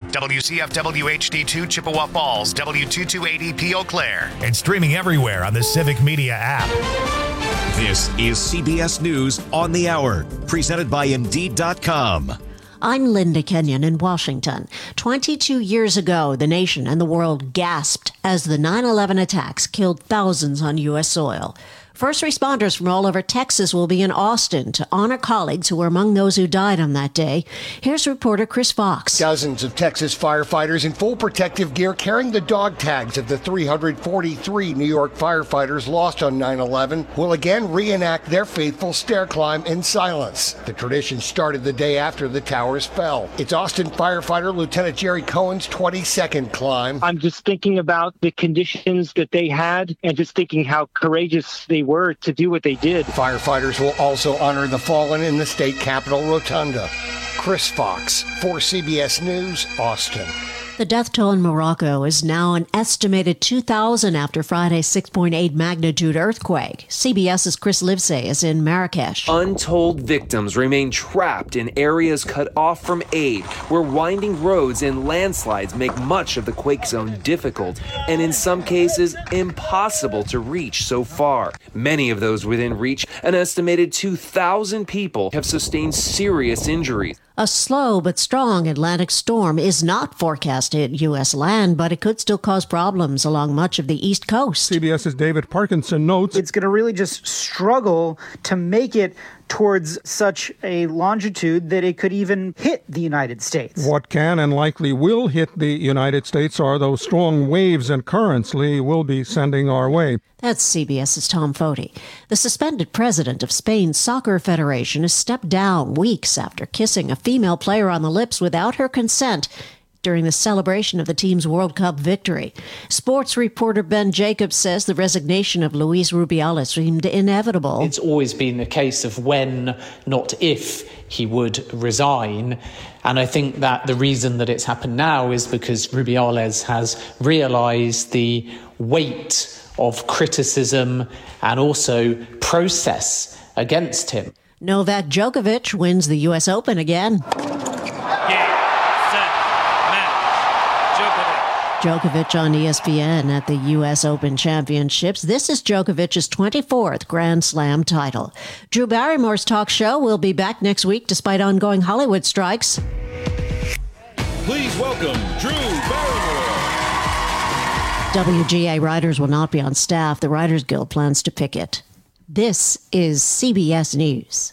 WCFW HD2 Chippewa Falls, W2280P Eau Claire, and streaming everywhere on the Civic Media app. This is CBS News on the Hour, presented by Indeed.com. I'm Linda Kenyon in Washington. 22 years ago, the nation and the world gasped as the 9/11 attacks killed thousands on U.S. soil. First responders from all over Texas will be in Austin to honor colleagues who were among those who died on that day. Here's reporter Chris Fox. Dozens of Texas firefighters in full protective gear carrying the dog tags of the 343 New York firefighters lost on 9/11 will again reenact their faithful stair climb in silence. The tradition started the day after the towers fell. It's Austin firefighter Lieutenant Jerry Cohen's 22nd climb. I'm just thinking about the conditions that they had and just thinking how courageous they were to do what they did. Firefighters will also honor the fallen in the state capitol rotunda. Chris Fox for CBS News, Austin. The death toll in Morocco is now an estimated 2,000 after Friday's 6.8 magnitude earthquake. CBS's Chris Livesay is in Marrakesh. Untold victims remain trapped in areas cut off from aid, where winding roads and landslides make much of the quake zone difficult and in some cases impossible to reach so far. Many of those within reach, an estimated 2,000 people, have sustained serious injuries. A slow but strong Atlantic storm is not forecast to hit U.S. land, but it could still cause problems along much of the East Coast. CBS's David Parkinson notes it's going to really just struggle to make it towards such a longitude that it could even hit the United States. What can and likely will hit the United States are those strong waves and currents Lee will be sending our way. That's CBS's Tom Foti. The suspended president of Spain's Soccer Federation has stepped down weeks after kissing a female player on the lips without her consent during the celebration of the team's World Cup victory. Sports reporter Ben Jacobs says the resignation of Luis Rubiales seemed inevitable. It's always been a case of when, not if, he would resign. And I think that the reason that it's happened now is because Rubiales has realised the weight of criticism and also process against him. Novak Djokovic wins the U.S. Open again. Djokovic on ESPN at the U.S. Open Championships. This is Djokovic's 24th Grand Slam title. Drew Barrymore's talk show will be back next week despite ongoing Hollywood strikes. Please welcome Drew Barrymore. WGA riders will not be on staff. The Writers Guild plans to picket. This is CBS News.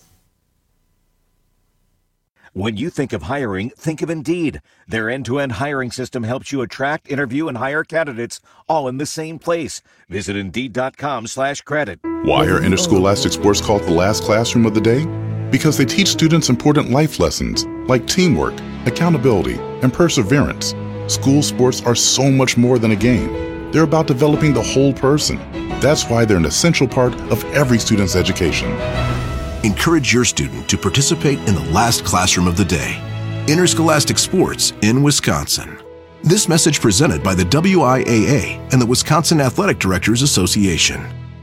When you think of hiring, think of Indeed. Their end-to-end hiring system helps you attract, interview, and hire candidates all in the same place. Visit Indeed.com/credit. Why are interscholastic sports called the last classroom of the day? Because they teach students important life lessons like teamwork, accountability, and perseverance. School sports are so much more than a game. They're about developing the whole person. That's why they're an essential part of every student's education. Encourage your student to participate in the last classroom of the day. Interscholastic Sports in Wisconsin. This message presented by the WIAA and the Wisconsin Athletic Directors Association.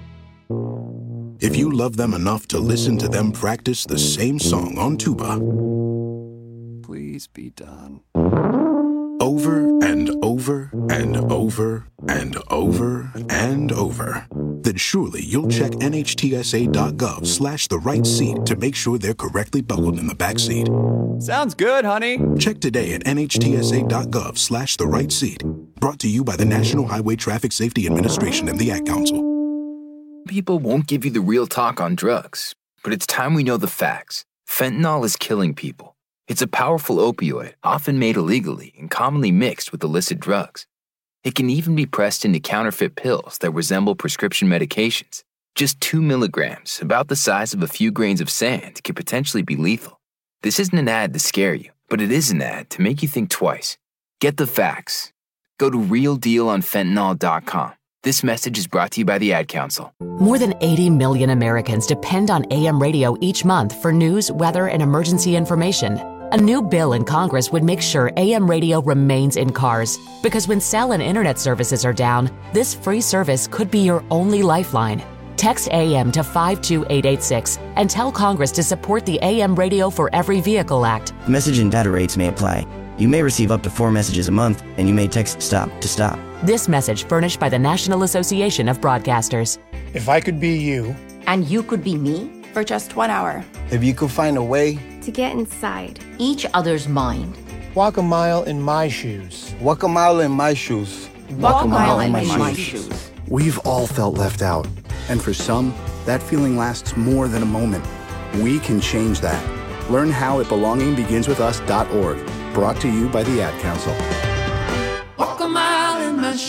If you love them enough to listen to them practice the same song on tuba, please be done. Over and over and over and over and over, then surely you'll check NHTSA.gov/the right seat to make sure they're correctly buckled in the back seat. Sounds good, honey. Check today at NHTSA.gov/the right seat. Brought to you by the National Highway Traffic Safety Administration and the Ad Council. People won't give you the real talk on drugs, but it's time we know the facts. Fentanyl is killing people. It's a powerful opioid, often made illegally and commonly mixed with illicit drugs. It can even be pressed into counterfeit pills that resemble prescription medications. Just 2 milligrams, about the size of a few grains of sand, could potentially be lethal. This isn't an ad to scare you, but it is an ad to make you think twice. Get the facts. Go to realdealonfentanyl.com. This message is brought to you by the Ad Council. More than 80 million Americans depend on AM radio each month for news, weather, and emergency information. A new bill in Congress would make sure AM radio remains in cars, because when cell and internet services are down, this free service could be your only lifeline. Text AM to 52886 and tell Congress to support the AM Radio for Every Vehicle Act. Message and data rates may apply. You may receive up to 4 messages a month, and you may text STOP to stop. This message furnished by the National Association of Broadcasters. If I could be you. And you could be me for just 1 hour. If you could find a way to get inside each other's mind. Walk a mile in my shoes. Walk a mile in my shoes. Walk a mile in my shoes. We've all felt left out. And for some, that feeling lasts more than a moment. We can change that. Learn how at belongingbeginswithus.org. Brought to you by the Ad Council. Walk a mile in my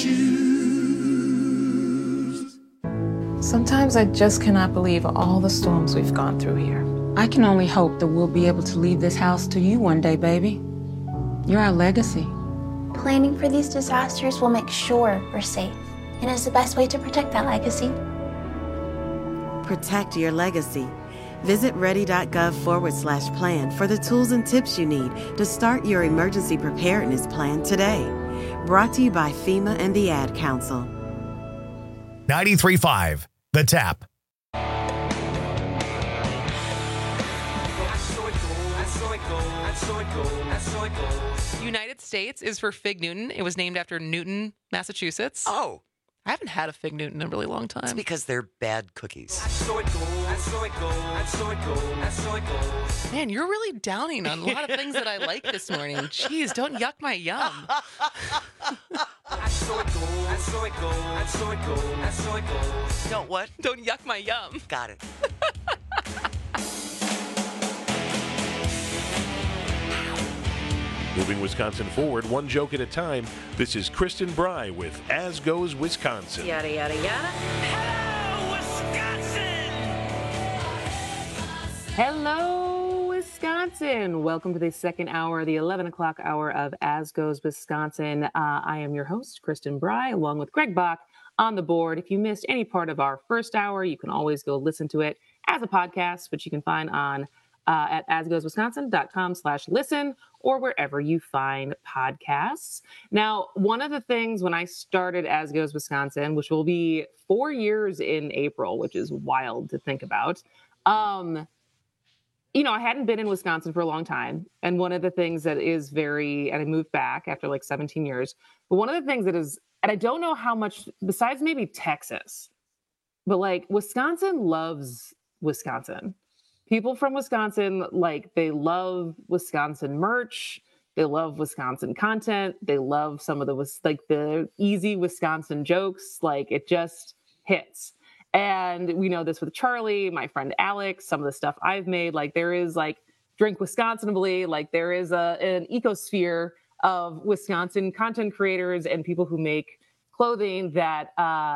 shoes. Sometimes I just cannot believe all the storms we've gone through here. I can only hope that we'll be able to leave this house to you one day, baby. You're our legacy. Planning for these disasters will make sure we're safe, and is the best way to protect that legacy. Protect your legacy. Visit ready.gov/plan for the tools and tips you need to start your emergency preparedness plan today. Brought to you by FEMA and the Ad Council. 93.5, The Tap. United States is for Fig Newton. It was named after Newton, Massachusetts. Oh. I haven't had a Fig Newton in a really long time. It's because they're bad cookies. Man, you're really downing on a lot of things that I like this morning. Jeez, don't yuck my yum. Don't what? Don't yuck my yum. Got it. Moving Wisconsin forward, one joke at a time. This is Kristen Bry with As Goes Wisconsin. Yada, yada, yada. Hello, Wisconsin. Welcome to the second hour, the 11 o'clock hour of As Goes Wisconsin. I am your host, Kristen Bry, along with Greg Bach on the board. If you missed any part of our first hour, you can always go listen to it as a podcast, which you can find on at asgoeswisconsin.com/listen or wherever you find podcasts. Now, one of the things when I started As Goes Wisconsin, which will be 4 years in April, which is wild to think about, I hadn't been in Wisconsin for a long time. And one of the things that is and I moved back after like 17 years, but one of the things that is, and I don't know how much, besides maybe Texas, but like Wisconsin loves Wisconsin. People from Wisconsin, they love Wisconsin merch. They love Wisconsin content. They love some of the easy Wisconsin jokes. It just hits. And we know this with Charlie, my friend Alex, some of the stuff I've made. There is Drink Wisconsinably. There is an ecosphere of Wisconsin content creators and people who make clothing that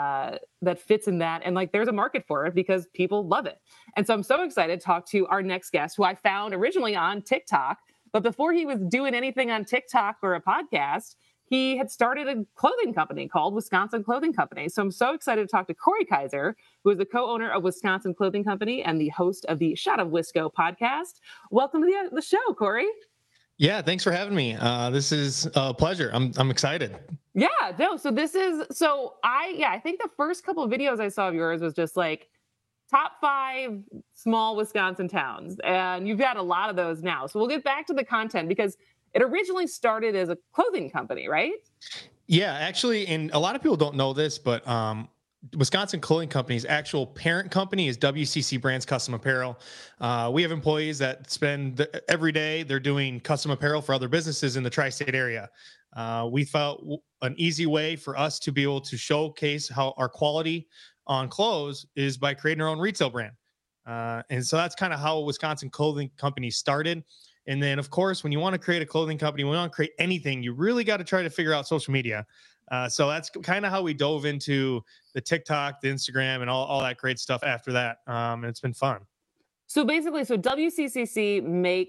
fits in that. And there's a market for it because people love it. And so I'm so excited to talk to our next guest, who I found originally on TikTok. But before he was doing anything on TikTok or a podcast, he had started a clothing company called Wisconsin Clothing Company. So I'm so excited to talk to Corey Kaiser, who is the co-owner of Wisconsin Clothing Company and the host of the Shot of Wisco podcast. Welcome to the show, Corey. Yeah, thanks for having me. This is a pleasure. I'm excited. Yeah, no. So I think the first couple of videos I saw of yours was just top 5 small Wisconsin towns. And you've got a lot of those now. So we'll get back to the content because it originally started as a clothing company, right? Yeah, actually, and a lot of people don't know this, but Wisconsin Clothing Company's actual parent company is WCC Brands Custom Apparel. We have employees that spend every day, they're doing custom apparel for other businesses in the tri-state area. We felt an easy way for us to be able to showcase how our quality on clothes is by creating our own retail brand. And so that's kind of how Wisconsin Clothing Company started. And then, of course, when you want to create a clothing company, when you want to create anything, you really got to try to figure out social media. So that's kind of how we dove into the TikTok, the Instagram, and all that great stuff after that. And it's been fun. So basically, WCCC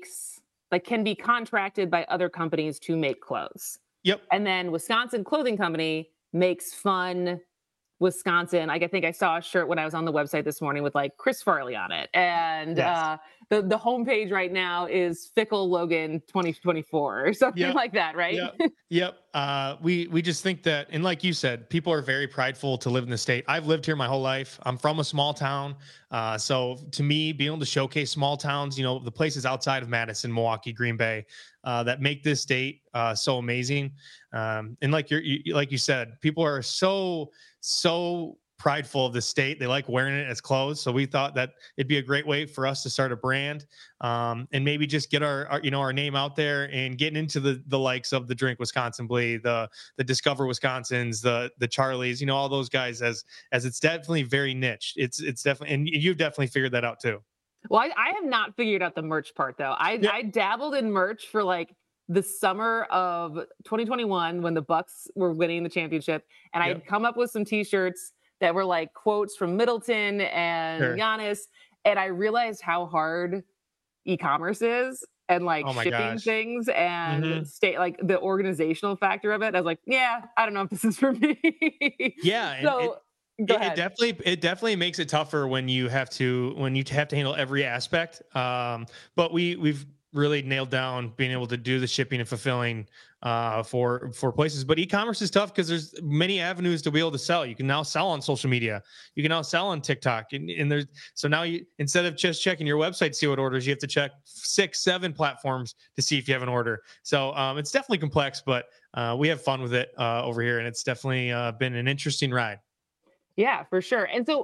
can be contracted by other companies to make clothes. Yep. And then Wisconsin Clothing Company makes fun Wisconsin. I think I saw a shirt when I was on the website this morning with Chris Farley on it. And yes. The homepage right now is Fickle Logan 2024 or something like that, right? Yep. We just think that, and like you said, people are very prideful to live in the state. I've lived here my whole life. I'm from a small town. So to me, being able to showcase small towns, the places outside of Madison, Milwaukee, Green Bay, that make this state so amazing. And like you said, people are so prideful of the state. They like wearing it as clothes. So we thought that it'd be a great way for us to start a brand, and maybe just get our name out there and getting into the likes of the Drink Wisconsin Bleed, the Discover Wisconsins, the Charlies, all those guys, as it's definitely very niche. It's definitely, and you've definitely figured that out too. Well, I have not figured out the merch part though. I dabbled in merch for like the summer of 2021 when the Bucks were winning the championship, and I had come up with some t-shirts that were like quotes from Middleton and Giannis. And I realized how hard e-commerce is and like shipping things and like the organizational factor of it. I was like, yeah, I don't know if this is for me. Yeah. So it definitely makes it tougher when you have to handle every aspect. But we've really nailed down being able to do the shipping and fulfilling for places. But e-commerce is tough because there's many avenues to be able to sell. You can now sell on social media. You can now sell on TikTok. And there's, so now you, instead of just checking your website to see what orders, you have to check 6-7 platforms to see if you have an order. So it's definitely complex, but we have fun with it over here. And it's definitely been an interesting ride. Yeah, for sure. And so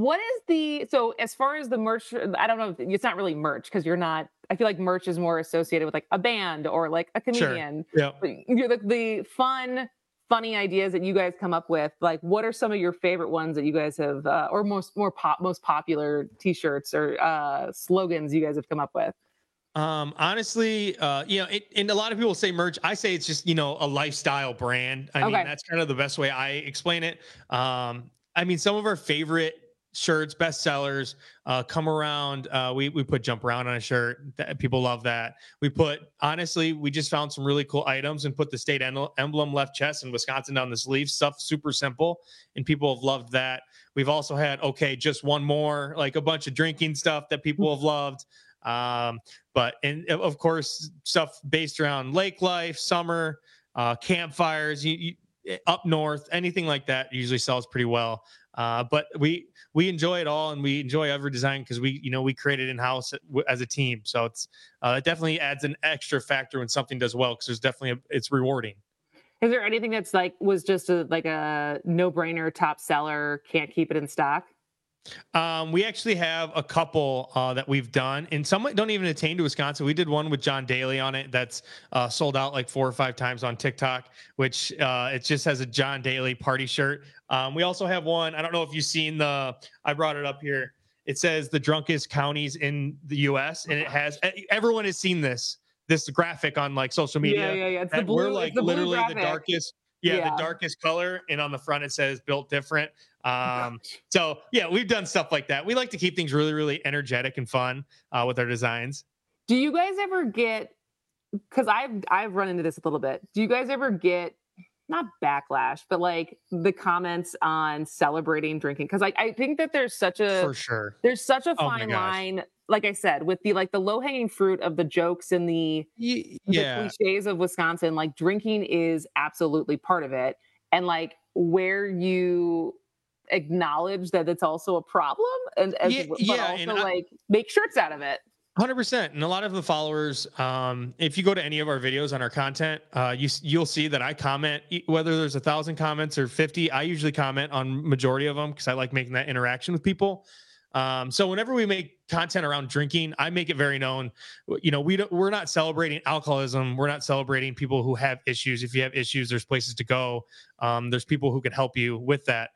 so as far as the merch, I don't know, it's not really merch because I feel like merch is more associated with like a band or like a comedian. Sure. Yeah. You're the funny ideas that you guys come up with. Like, what are some of your favorite ones that you guys have, or most popular t-shirts or slogans you guys have come up with? Honestly, and a lot of people say merch. I say it's just, a lifestyle brand. I mean, that's kind of the best way I explain it. I mean, some of our favorite shirts, best sellers, come around. We put Jump Around on a shirt. People love that. We just found some really cool items and put the state emblem left chest and Wisconsin down the sleeve. Stuff super simple, and people have loved that. We've also had, just one more, like a bunch of drinking stuff that people have loved. And of course, stuff based around lake life, summer, campfires, up north, anything like that usually sells pretty well. But we enjoy it all, and we enjoy every design because we create it in-house as a team. So it definitely adds an extra factor when something does well, because it's rewarding. Is there anything that's was just a no-brainer top seller, can't keep it in stock? We actually have a couple that we've done, and some don't even attain to Wisconsin. We did one with John Daly on it that's sold out like 4 or 5 times on TikTok, which it just has a John Daly party shirt. We also have one, I don't know if you've seen I brought it up here. It says the drunkest counties in the U.S., and it has, everyone has seen this graphic on like social media. Yeah. It's the blue, we're like literally the darkest. Yeah, the darkest color, and on the front it says built different. So yeah, we've done stuff like that. We like to keep things really, really energetic and fun with our designs. Do you guys ever get, because I've run into this a little bit, do you guys ever get, not backlash, but like the comments on celebrating drinking? Because I think that there's such a, for sure, there's such a fine line, like I said, with the low hanging fruit of the jokes and the cliches of Wisconsin. Like, drinking is absolutely part of it, and like where you acknowledge that it's also a problem, but also make shirts out of it. 100%. And a lot of the followers, if you go to any of our videos on our content, you'll see that I comment, whether there's 1,000 comments or 50, I usually comment on majority of them because I like making that interaction with people. So whenever we make content around drinking, I make it very known, we're not celebrating alcoholism. We're not celebrating people who have issues. If you have issues, there's places to go. There's people who can help you with that.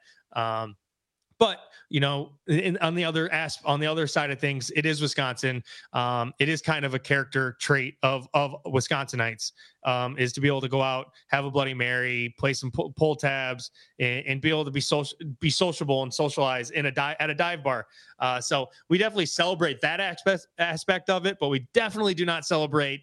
But on the other side of things, it is Wisconsin. It is kind of a character trait of Wisconsinites, is to be able to go out, have a Bloody Mary, play some pull tabs, and be able to be sociable and socialize at a dive bar. So we definitely celebrate that aspect of it, but we definitely do not celebrate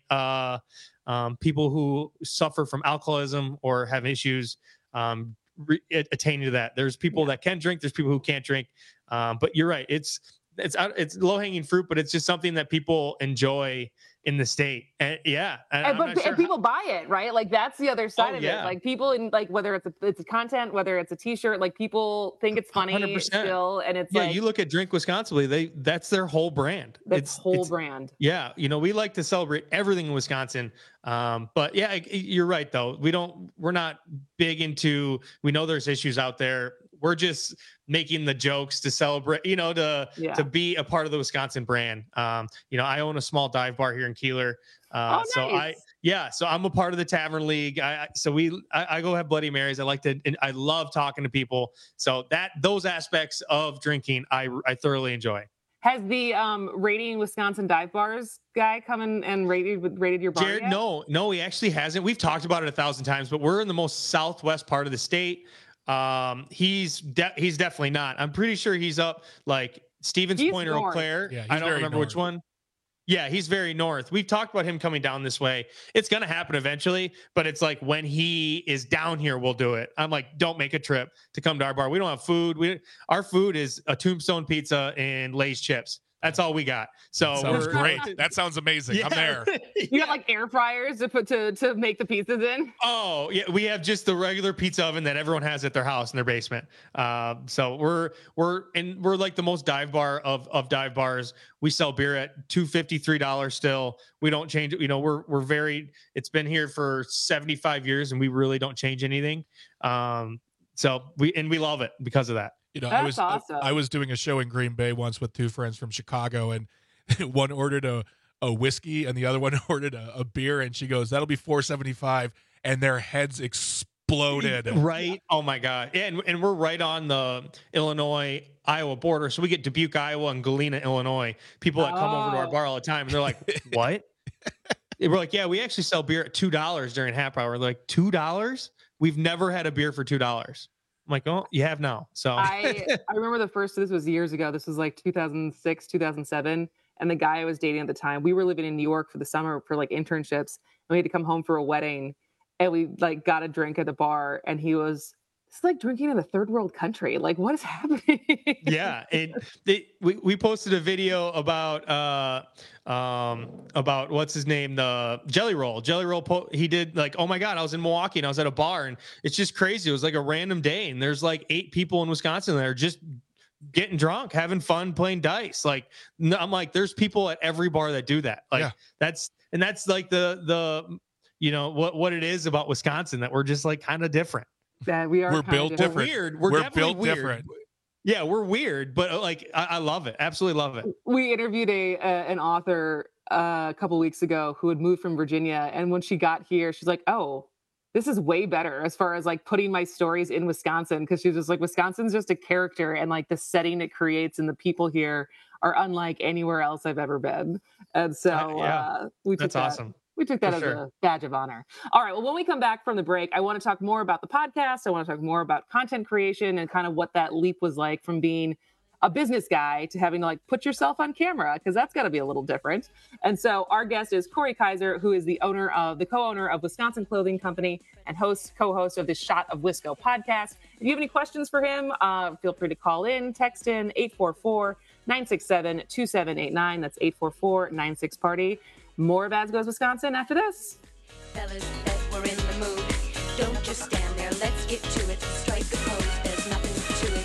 people who suffer from alcoholism or have issues attaining to that. There's people that can drink, there's people who can't drink. But you're right. it's low hanging fruit, but it's just something that people enjoy in the state. And and people buy it, right? Like that's the other side of it. Like people in like whether it's a content, whether it's a t-shirt, like people think it's funny 100%. Still, and it's you look at Drink Wisconsin, that's their whole brand. It's brand. Yeah, we like to celebrate everything in Wisconsin. But yeah, you're right though. We're not big into. We know there's issues out there. We're just making the jokes to celebrate, to be a part of the Wisconsin brand. I own a small dive bar here in Keeler. Nice. So I'm a part of the Tavern League. I go have Bloody Marys. I love talking to people. So those aspects of drinking, I thoroughly enjoy. Has the Rating Wisconsin Dive Bars guy come in and rated your bar Jared, yet? No, he actually hasn't. We've talked about it 1,000 times, but we're in the most southwest part of the state. He's definitely not. I'm pretty sure he's up like Stevens Point or Eau Claire. Yeah, I don't remember which one. Yeah, he's very north. We've talked about him coming down this way. It's going to happen eventually, but it's like when he is down here, we'll do it. I'm like, don't make a trip to come to our bar. We don't have food. Our food is a Tombstone pizza and Lay's chips. That's all we got. So sounds great. That sounds amazing. Yeah. I'm there. You got like air fryers to put to make the pizzas in? Oh yeah, we have just the regular pizza oven that everyone has at their house in their basement. So we're like the most dive bar of dive bars. We sell beer at $2.50, $3 still. We don't change it. We're very. It's been here for 75 years, and we really don't change anything. So we love it because of that. That's awesome. I was doing a show in Green Bay once with two friends from Chicago, and one ordered a whiskey and the other one ordered a beer, and she goes, "That'll be $4.75," and their heads exploded. Right? Oh my God! And we're right on the Illinois-Iowa border, so we get Dubuque, Iowa, and Galena, Illinois. People that come over to our bar all the time, and they're like, "What?" We're like, "Yeah, we actually sell beer at $2 during happy hour." They're like, $2? We've never had a beer for $2. I'm like, oh, you have now. So I remember this was years ago. This was like 2006, 2007. And the guy I was dating at the time, we were living in New York for the summer for like internships. And we had to come home for a wedding. And we like got a drink at the bar. And he was, it's like drinking in a third world country. Like, what is happening? Yeah. We posted a video about what's his name, the Jelly Roll. He did like, oh my God, I was in Milwaukee and I was at a bar and it's just crazy. It was like a random day and there's like 8 people in Wisconsin that are just getting drunk, having fun, playing dice. Like, I'm like, there's people at every bar that do that. Like that's like the what it is about Wisconsin, that we're just like kind of different. That we're built different. We're built weird. different. Yeah, we're weird, but like I love it. Absolutely love it. We interviewed an author a couple weeks ago who had moved from Virginia, and when she got here, she's like, "Oh, this is way better as far as like putting my stories in Wisconsin," because she's just like, Wisconsin's just a character, and like the setting it creates and the people here are unlike anywhere else I've ever been. And so that's awesome. We took that as a badge of honor. All right. Well, when we come back from the break, I want to talk more about the podcast. I want to talk more about content creation and kind of what that leap was like from being a business guy to having to like put yourself on camera, because that's got to be a little different. And so our guest is Corey Kaiser, who is the co-owner of Wisconsin Clothing Company and co-host of the Shot of Wisco podcast. If you have any questions for him, feel free to call in, text in 844-967-2789. That's 844-96-PARTY. More of As Goes Wisconsin after this. Fellas, we're in the mood. Don't just stand there. Let's get to it. Strike the pose. There's nothing to it.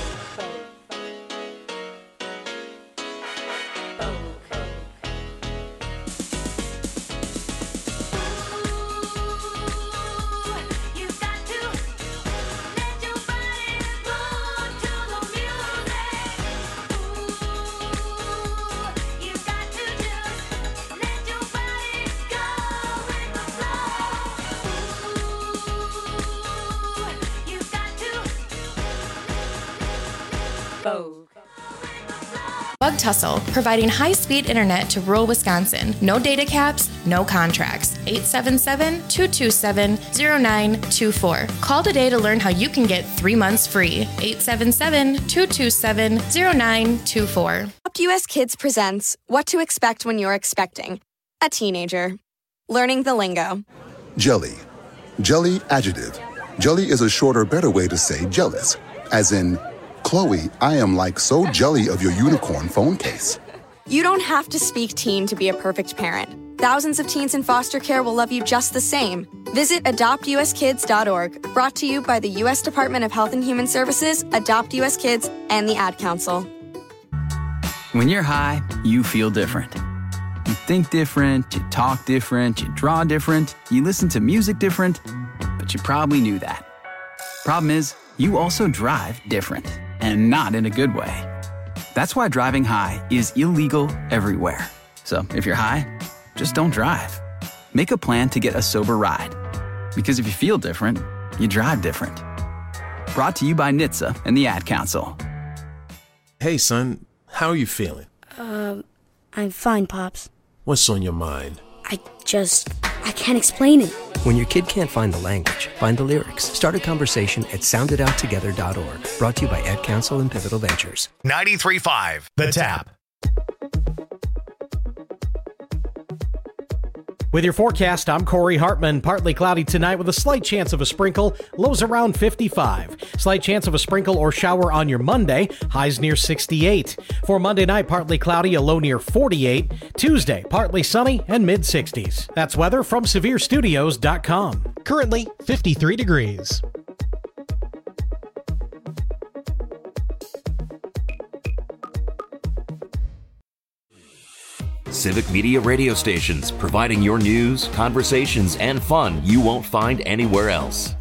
Bug Tussle, providing high-speed internet to rural Wisconsin. No data caps, no contracts. 877-227-0924. Call today to learn how you can get 3 months free. 877-227-0924. US Kids presents What to Expect When You're Expecting a Teenager. Learning the lingo. Jelly. Jelly adjective. Jelly is a shorter, better way to say jealous, as in Chloe, I am like so jelly of your unicorn phone case. You don't have to speak teen to be a perfect parent. Thousands of teens in foster care will love you just the same. Visit adoptuskids.org, brought to you by the U.S. Department of Health and Human Services, Adopt U.S. Kids, and the Ad Council. When you're high, you feel different. You think different, you talk different, you draw different, you listen to music different, but you probably knew that. Problem is, you also drive different, and not in a good way. That's why driving high is illegal everywhere. So if you're high, just don't drive. Make a plan to get a sober ride. Because if you feel different, you drive different. Brought to you by NHTSA and the Ad Council. Hey, son, how are you feeling? I'm fine, Pops. What's on your mind? I can't explain it. When your kid can't find the language, find the lyrics. Start a conversation at soundedouttogether.org. Brought to you by Ad Council and Pivotal Ventures. 93.5 The Tap. With your forecast, I'm Corey Hartman. Partly cloudy tonight with a slight chance of a sprinkle. Lows around 55. Slight chance of a sprinkle or shower on your Monday. Highs near 68. For Monday night, partly cloudy, a low near 48. Tuesday, partly sunny and mid-60s. That's weather from SevereStudios.com. Currently, 53 degrees. Civic Media radio stations, providing your news, conversations, and fun you won't find anywhere else.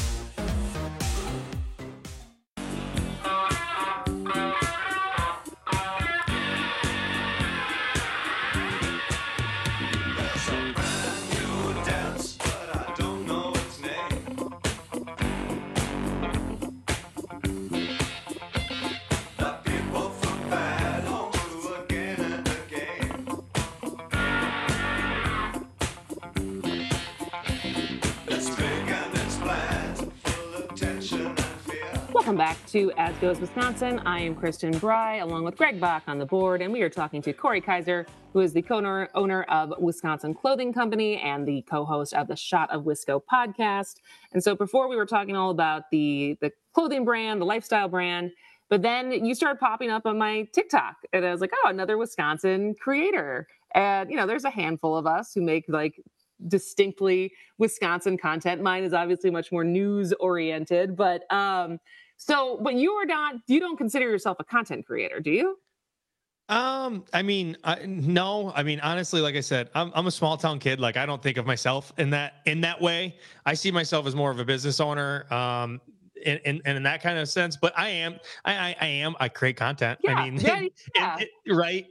Welcome back to As Goes Wisconsin. I am Kristen Bry, along with Greg Bach on the board, and we are talking to Corey Kaiser, who is the owner of Wisconsin Clothing Company and the co-host of the Shot of Wisco podcast. And so before we were talking all about the clothing brand, the lifestyle brand, but then you started popping up on my TikTok, and I was like, oh, another Wisconsin creator. And, you know, there's a handful of us who make like distinctly Wisconsin content. Mine is obviously much more news oriented, but but you don't consider yourself a content creator, do you? No. I mean, honestly, like I said, I'm a small town kid. Like, I don't think of myself in that way. I see myself as more of a business owner, in that kind of sense. But I create content. Yeah, I mean, right.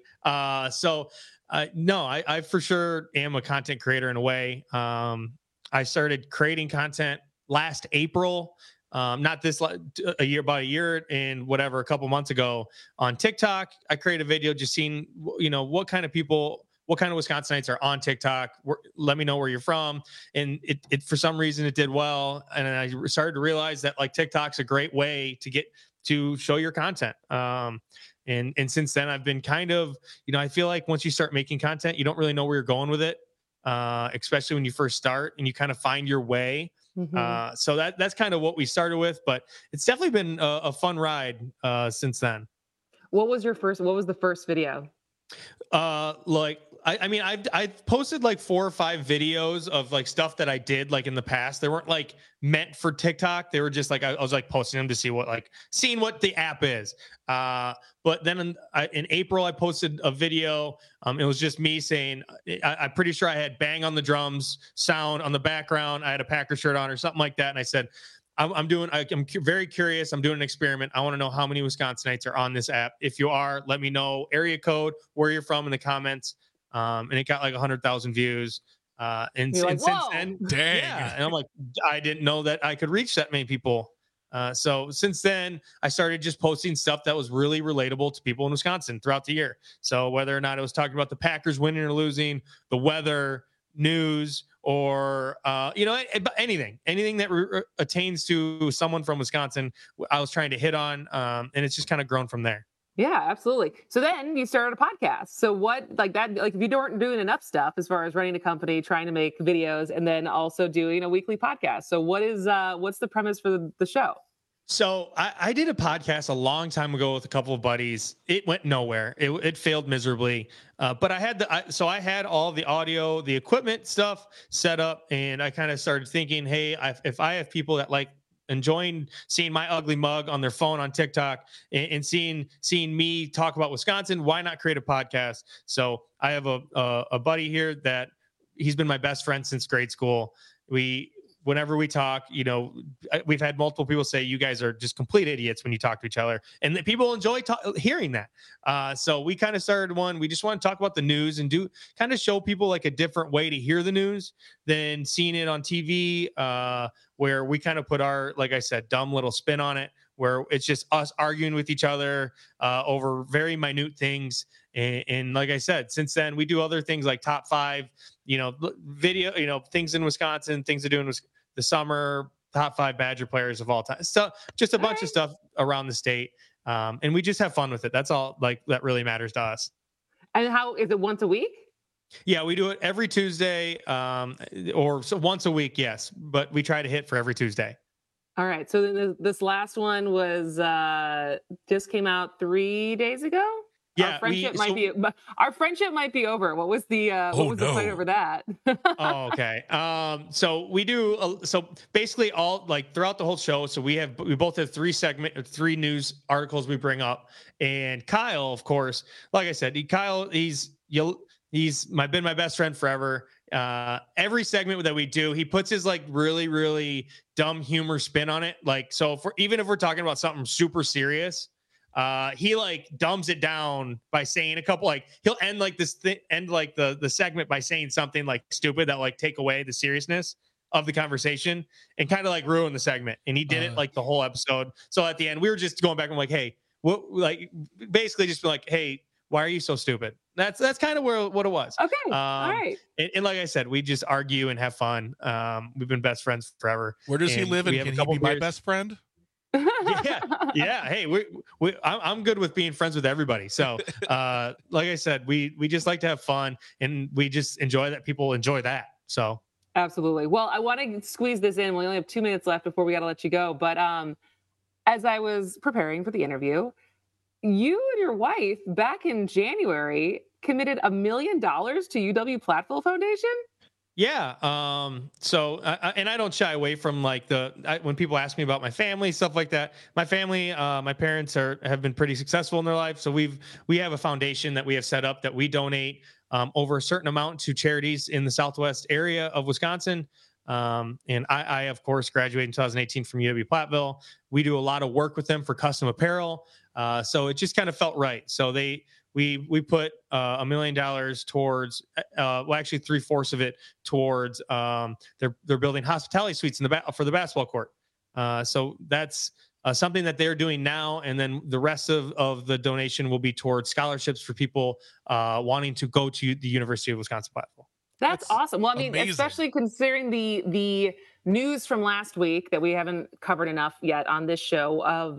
No, I for sure am a content creator in a way. I started creating content last April. Not this about a year and whatever, a couple months ago on TikTok. I created a video just seeing, what kind of Wisconsinites are on TikTok. Let me know where you're from. And it for some reason it did well. And I started to realize that like TikTok's a great way to show your content. And since then I've been kind of, I feel like once you start making content, you don't really know where you're going with it. Especially when you first start and you kind of find your way. Mm-hmm. So that's kind of what we started with, but it's definitely been a fun ride since then. What was the first video? I've posted like 4 or 5 videos of like stuff that I did like in the past. They weren't like meant for TikTok. They were just like, I was like posting them to seeing what the app is. But then in April, I posted a video. It was just me saying, I'm pretty sure I had Bang on the drums sound on the background. I had a Packer shirt on or something like that. And I said, I'm very curious. I'm doing an experiment. I want to know how many Wisconsinites are on this app. If you are, let me know area code, where you're from in the comments. And it got like 100,000 views. Since then, dang. Yeah, and I'm like, I didn't know that I could reach that many people. So since then, I started just posting stuff that was really relatable to people in Wisconsin throughout the year. So whether or not I was talking about the Packers winning or losing, the weather, news, or anything that attains to someone from Wisconsin, I was trying to hit on, and it's just kind of grown from there. Yeah, absolutely. So then you started a podcast. So what, like that, like if you weren't doing enough stuff as far as running a company, trying to make videos, and then also doing a weekly podcast. So what's the premise for the show? So I did a podcast a long time ago with a couple of buddies. It went nowhere. It failed miserably. But I had all the audio, the equipment stuff set up, and I kind of started thinking, hey, if I have people that like enjoying seeing my ugly mug on their phone on TikTok and seeing me talk about Wisconsin, why not create a podcast? So I have a buddy here that he's been my best friend since grade school. Whenever we talk, we've had multiple people say you guys are just complete idiots when you talk to each other, and that people enjoy hearing that. So we kind of started one. We just want to talk about the news and kind of show people like a different way to hear the news than seeing it on TV, where we kind of put our, like I said, dumb little spin on it, where it's just us arguing with each other over very minute things. And like I said, since then we do other things like top 5, video, things in Wisconsin, things to do in the summer, top 5 Badger players of all time. So just a bunch of stuff around the state. And we just have fun with it. That's all that really matters to us. And how is it, once a week? Yeah, we do it every Tuesday, or so once a week. Yes. But we try to hit for every Tuesday. All right. So this last one was just came out 3 days ago. Yeah, our friendship might be over. What was the the fight over that? Oh, okay. So we do. So basically, all throughout the whole show. So we both have 3 news articles we bring up, and Kyle, of course, like I said, he's been my best friend forever. Every segment that we do, he puts his really, really dumb humor spin on it. Even if we're talking about something super serious, he dumbs it down by saying a couple, he'll end the segment by saying something stupid that take away the seriousness of the conversation and kind of ruin the segment. And he did it the whole episode. So at the end, we were just going back and hey, what, basically just hey, why are you so stupid? That's kind of what it was. Okay. All right. And like I said, we just argue and have fun. We've been best friends forever. Where does he live? And can he be my best friend? Yeah. Hey, I'm good with being friends with everybody. So, like I said, we just like to have fun, and we just enjoy that people enjoy that. So, absolutely. Well, I want to squeeze this in. We only have 2 minutes left before we got to let you go. But as I was preparing for the interview, you and your wife back in January committed $1 million to UW Platteville Foundation. Yeah. So, and I don't shy away from when people ask me about my family, stuff like that. My family, my parents have been pretty successful in their life. So we have a foundation that we have set up that we donate over a certain amount to charities in the Southwest area of Wisconsin. And I, of course, graduated in 2018 from UW Platteville. We do a lot of work with them for custom apparel. So it just kind of felt right. So we put $1 million towards, actually 3/4 of it towards they're building hospitality suites for the basketball court. So that's something that they're doing now, and then the rest of the donation will be towards scholarships for people wanting to go to the University of Wisconsin-Platteville. That's awesome. Well, I mean, amazing. Especially considering the news from last week that we haven't covered enough yet on this show of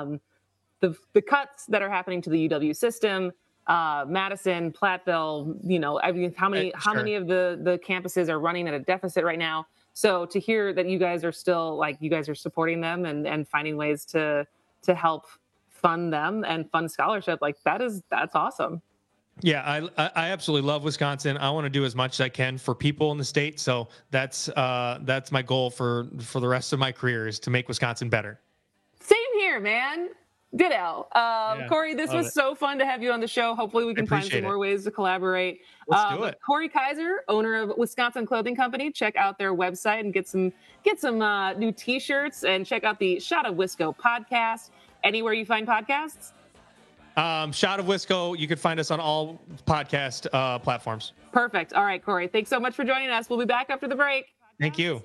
the cuts that are happening to the UW system. Madison, Platteville, how many of the campuses are running at a deficit right now? So to hear that you guys are still you guys are supporting them and finding ways to help fund them and fund scholarship, that's awesome. Yeah, I absolutely love Wisconsin. I want to do as much as I can for people in the state. So that's my goal for the rest of my career, is to make Wisconsin better. Same here, man. Ditto. Corey, this was so fun to have you on the show. Hopefully we can find some more ways to collaborate. Let's do it. Corey Kaiser, owner of Wisconsin Clothing Company. Check out their website and get some new t-shirts, and check out the Shot of Wisco podcast. Anywhere you find podcasts? Shot of Wisco. You can find us on all podcast platforms. Perfect. All right, Corey. Thanks so much for joining us. We'll be back after the break. Thank you.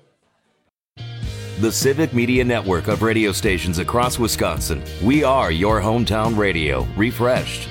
The Civic Media Network of radio stations across Wisconsin. We are your hometown radio, refreshed.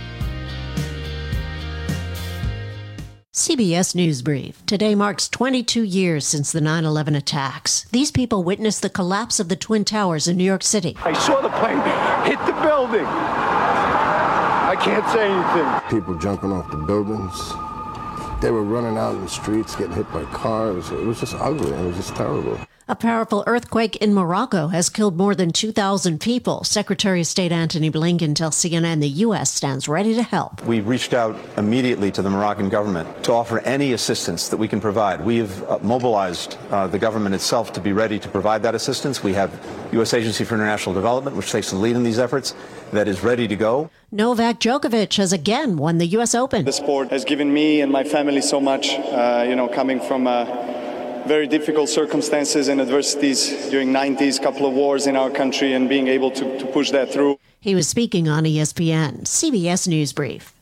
CBS News Brief. Today marks 22 years since the 9/11 attacks. These people witnessed the collapse of the Twin Towers in New York City. I saw the plane hit the building. I can't say anything. People jumping off the buildings. They were running out in the streets, getting hit by cars. It was just ugly. It was just terrible. A powerful earthquake in Morocco has killed more than 2,000 people. Secretary of State Antony Blinken tells CNN the U.S. stands ready to help. We reached out immediately to the Moroccan government to offer any assistance that we can provide. We have mobilized the government itself to be ready to provide that assistance. We have U.S. Agency for International Development, which takes the lead in these efforts, that is ready to go. Novak Djokovic has again won the U.S. Open. The sport has given me and my family so much, coming from very difficult circumstances and adversities during 90s, couple of wars in our country, and being able to push that through. He was speaking on ESPN. CBS News Brief.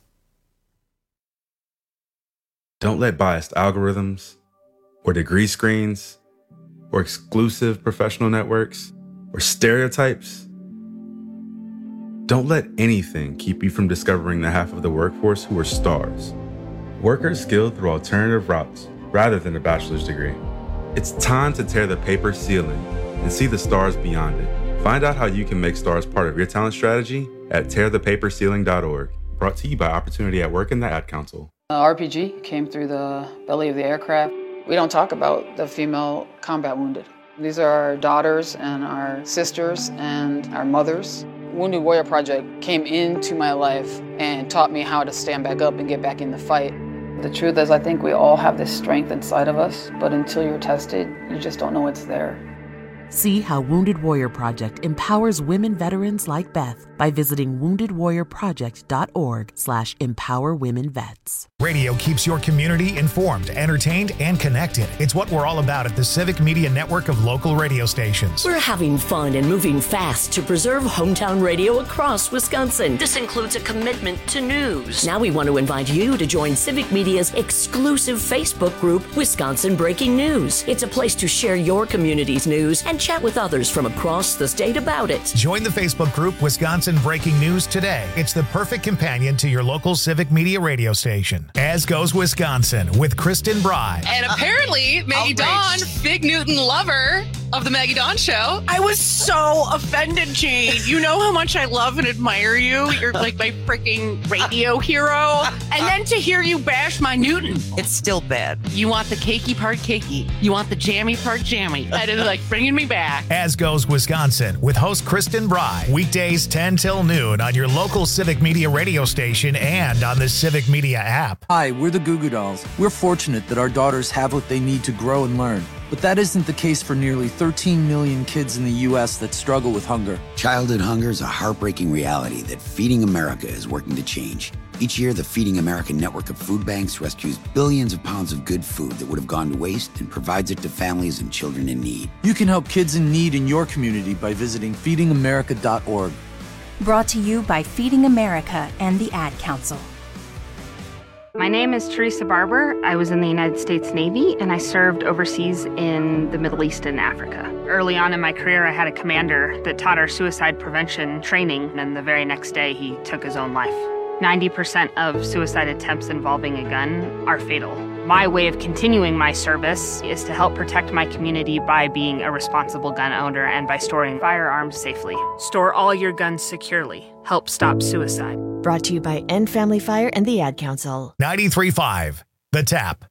Don't let biased algorithms or degree screens or exclusive professional networks or stereotypes. Don't let anything keep you from discovering the half of the workforce who are stars. Workers skilled through alternative routes rather than a bachelor's degree. It's time to tear the paper ceiling and see the stars beyond it. Find out how you can make stars part of your talent strategy at tearthepaperceiling.org. Brought to you by Opportunity at Work and the Ad Council. RPG came through the belly of the aircraft. We don't talk about the female combat wounded. These are our daughters and our sisters and our mothers. Wounded Warrior Project came into my life and taught me how to stand back up and get back in the fight. The truth is, I think we all have this strength inside of us, but until you're tested, you just don't know it's there. See how Wounded Warrior Project empowers women veterans like Beth by visiting woundedwarriorproject.org/empowerwomenvets. Radio keeps your community informed, entertained, and connected. It's what we're all about at the Civic Media Network of local radio stations. We're having fun and moving fast to preserve hometown radio across Wisconsin. This includes a commitment to news. Now we want to invite you to join Civic Media's exclusive Facebook group, Wisconsin Breaking News. It's a place to share your community's news and chat with others from across the state about it. Join the Facebook group Wisconsin Breaking News today. It's the perfect companion to your local Civic Media radio station. As Goes Wisconsin with Kristen Bry. And apparently, Maggie Dawn, Big Newton lover of the Maggie Dawn Show. I was so offended, Jane. You know how much I love and admire you. You're like my freaking radio hero. And then to hear you bash my Newton. It's still bad. You want the cakey part cakey. You want the jammy part jammy. That is like bringing me back. As Goes Wisconsin with host Kristen Bry. Weekdays 10 till noon on your local Civic Media radio station and on the Civic Media app. Hi, we're the Goo Goo Dolls. We're fortunate that our daughters have what they need to grow and learn. But that isn't the case for nearly 13 million kids in the U.S. that struggle with hunger. Childhood hunger is a heartbreaking reality that Feeding America is working to change. Each year, the Feeding America network of food banks rescues billions of pounds of good food that would have gone to waste and provides it to families and children in need. You can help kids in need in your community by visiting feedingamerica.org. Brought to you by Feeding America and the Ad Council. My name is Teresa Barber. I was in the United States Navy, and I served overseas in the Middle East and Africa. Early on in my career, I had a commander that taught our suicide prevention training, and the very next day, he took his own life. 90% of suicide attempts involving a gun are fatal. My way of continuing my service is to help protect my community by being a responsible gun owner and by storing firearms safely. Store all your guns securely. Help stop suicide. Brought to you by End Family Fire and the Ad Council. 93.5, The Tap.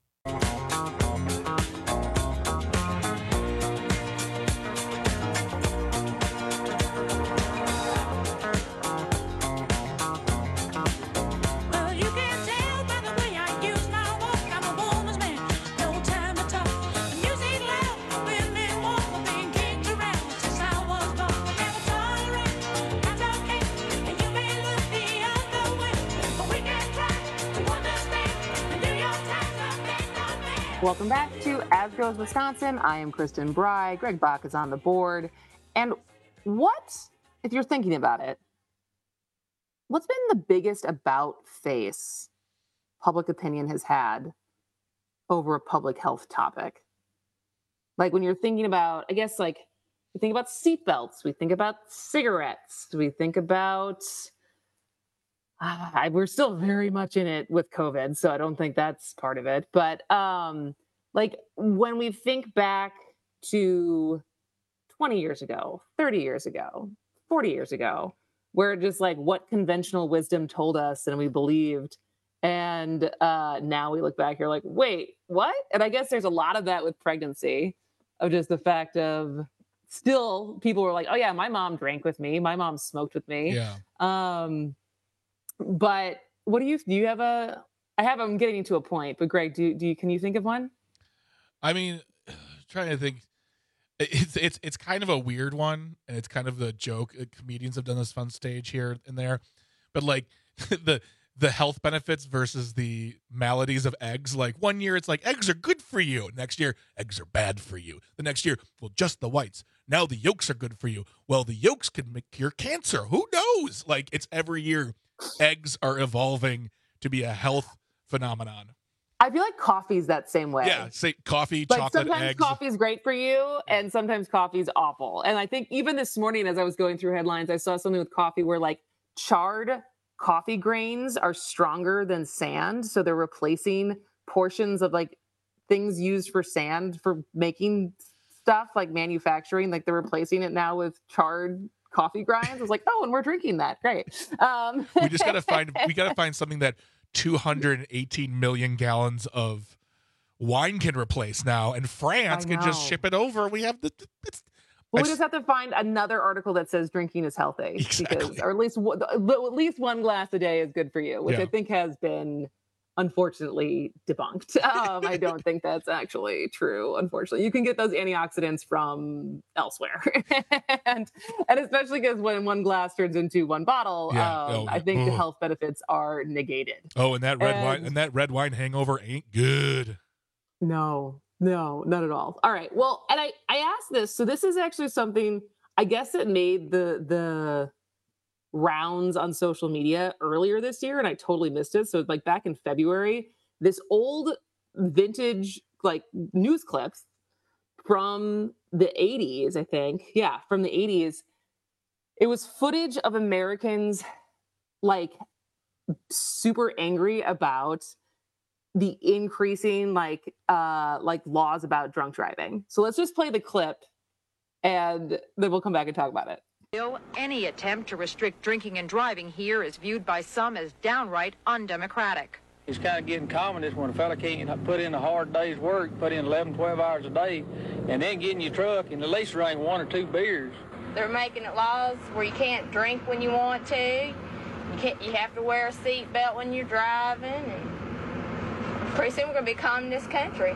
Welcome back to As Goes Wisconsin. I am Kristen Bry. Greg Bach is on the board. And what, if you're thinking about it, what's been the biggest about face public opinion has had over a public health topic? Like when you're thinking about, I guess, like we think about seatbelts, we think about cigarettes, we think about, we're still very much in it with COVID, so I don't think that's part of it. But like when we think back to 20 years ago, 30 years ago, 40 years ago, where just like what conventional wisdom told us and we believed. And now we look back, you're like, wait, what? And I guess there's a lot of that with pregnancy. of just the fact of still people were like, oh yeah, my mom drank with me. My mom smoked with me. Yeah. But what do you have I'm getting to a point, but Greg, can you think of one? I mean, trying to think. It's kind of a weird one, and it's kind of the joke. Comedians have done this fun stage here and there, but like the health benefits versus the maladies of eggs. Like one year it's like eggs are good for you. Next year eggs are bad for you. The next year, well, just the whites. Now the yolks are good for you. Well, the yolks can cure cancer. Who knows? Like it's every year eggs are evolving to be a health phenomenon. I feel like coffee's that same way. Yeah, say coffee, like chocolate, sometimes eggs. Coffee's great for you, and sometimes coffee's awful. And I think even this morning, as I was going through headlines, I saw something with coffee where like charred coffee grains are stronger than sand, so they're replacing portions of like things used for sand for making stuff like manufacturing. Like they're replacing it now with charred coffee grinds. I was like, oh, and we're drinking that. Great. We just gotta find something that 218 million gallons of wine can replace now, and France can just ship it over. We have we just have to find another article that says drinking is healthy, because, or at least one glass a day is good for you, which I think has been unfortunately debunked. I don't think that's actually true. Unfortunately, you can get those antioxidants from elsewhere, and especially because when one glass turns into one bottle, I think the health benefits are negated. Oh, and that red wine hangover ain't good. No, not at all. All right. Well, and I asked this, so this is actually something I guess that made the rounds on social media earlier this year, and I totally missed it. So like back in February, this old vintage like news clips from the 80s, I think. Yeah, from the 80s. It was footage of Americans like super angry about the increasing like laws about drunk driving. So let's just play the clip and then we'll come back and talk about it. Any attempt to restrict drinking and driving here is viewed by some as downright undemocratic. It's kind of getting common is when a fella can't put in a hard day's work, put in 11, 12 hours a day, and then get in your truck and at least drink 1 or 2 beers. They're making it laws where you can't drink when you want to. You have to wear a seatbelt when you're driving, and pretty soon we're going to be communist country.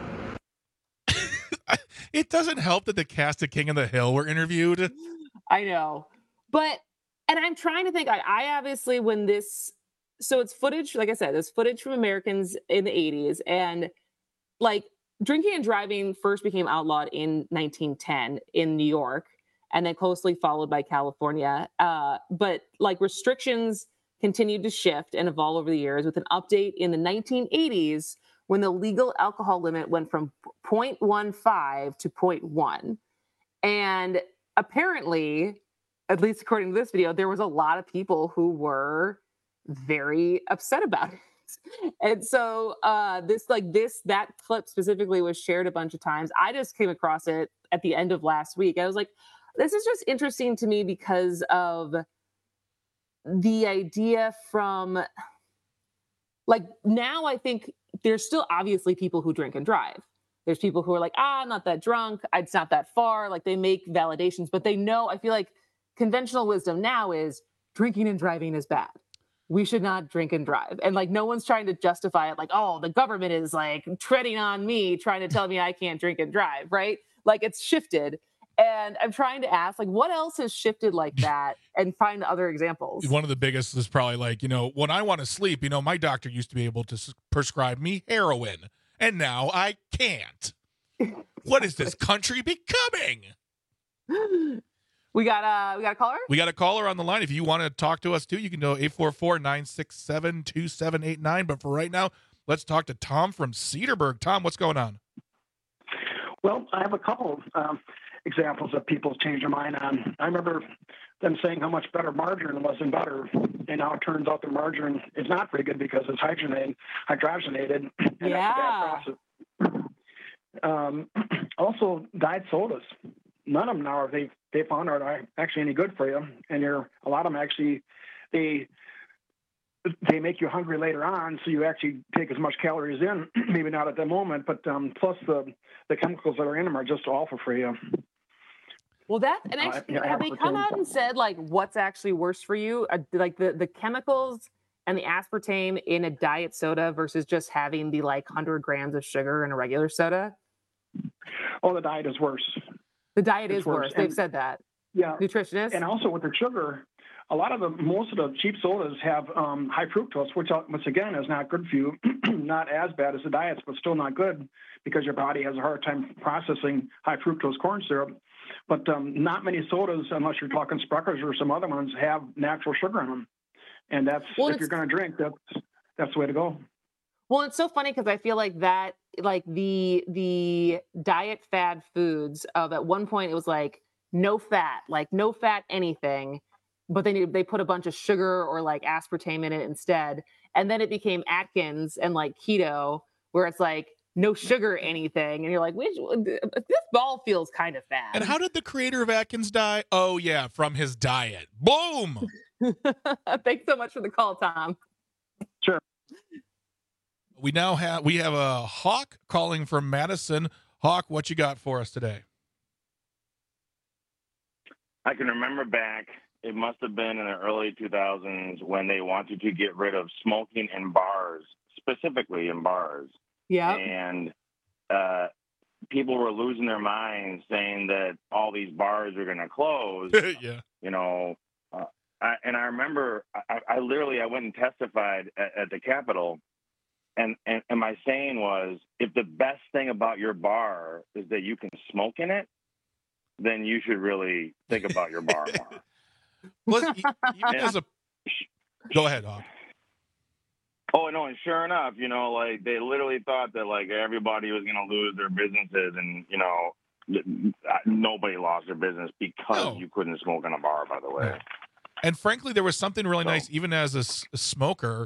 It doesn't help that the cast of King of the Hill were interviewed. I know. But, and I'm trying to think, I obviously, so it's footage, like I said, there's footage from Americans in the 80s, and like drinking and driving first became outlawed in 1910 in New York, and then closely followed by California. But like restrictions continued to shift and evolve over the years, with an update in the 1980s when the legal alcohol limit went from 0.15 to 0.1. And apparently, at least according to this video, there was a lot of people who were very upset about it. And so that clip specifically was shared a bunch of times. I just came across it at the end of last week. I was like, this is just interesting to me because of the idea from like now I think there's still obviously people who drink and drive. There's people who are like, I'm not that drunk. It's not that far. Like they make validations, but they know, I feel like conventional wisdom now is drinking and driving is bad. We should not drink and drive. And like, no one's trying to justify it. Like, oh, the government is like treading on me, trying to tell me I can't drink and drive. Right. Like it's shifted. And I'm trying to ask, like, what else has shifted like that and find other examples? One of the biggest is probably like, when I want to sleep, my doctor used to be able to prescribe me heroin. And now I can't. What is this country becoming? We got a caller? We got a caller on the line. If you want to talk to us too, you can go 844-967-2789. But for right now, let's talk to Tom from Cedarburg. Tom, what's going on? Well, I have a couple of examples that people change their mind on. I remember them saying how much better margarine was than butter, and now it turns out the margarine is not very good because it's hydrogenated. And yeah. That's a bad process. Also, diet sodas. None of them now they found are actually any good for you, and a lot of them actually they they make you hungry later on, so you actually take as much calories in, maybe not at the moment, but plus the chemicals that are in them are just awful for you. Well, and actually, have they come out and said like what's actually worse for you, like the chemicals and the aspartame in a diet soda versus just having the like 100 grams of sugar in a regular soda? Oh, the diet is worse. The diet is worse. They've said that. Yeah, nutritionists, and also with the sugar. A lot of most of the cheap sodas have high fructose, which again is not good for you. Not as bad as the diets, but still not good because your body has a hard time processing high fructose corn syrup. But not many sodas, unless you're talking Spreckers or some other ones, have natural sugar in them. And that's if you're going to drink, that's the way to go. Well, it's so funny because I feel like that, like the diet fad foods of at one point it was like no fat anything. But they put a bunch of sugar or like aspartame in it instead. And then it became Atkins and like keto, where it's like no sugar anything. And you're like, this ball feels kind of fat. And how did the creator of Atkins die? Oh, yeah, from his diet. Boom! Thanks so much for the call, Tom. Sure. We have a Hawk calling from Madison. Hawk, what you got for us today? I can remember back. It must have been in the early 2000s when they wanted to get rid of smoking in bars, specifically in bars. Yeah. And people were losing their minds saying that all these bars are going to close. Yeah. You know, I remember I literally went and testified at the Capitol. And my saying was, if the best thing about your bar is that you can smoke in it, then you should really think about your bar more. Go ahead, Hawk. Oh, no, and sure enough, you know, like they literally thought that like everybody was going to lose their businesses, and you know, nobody lost their business because you couldn't smoke in a bar, by the way. Yeah. And frankly, there was something really nice, even as a smoker,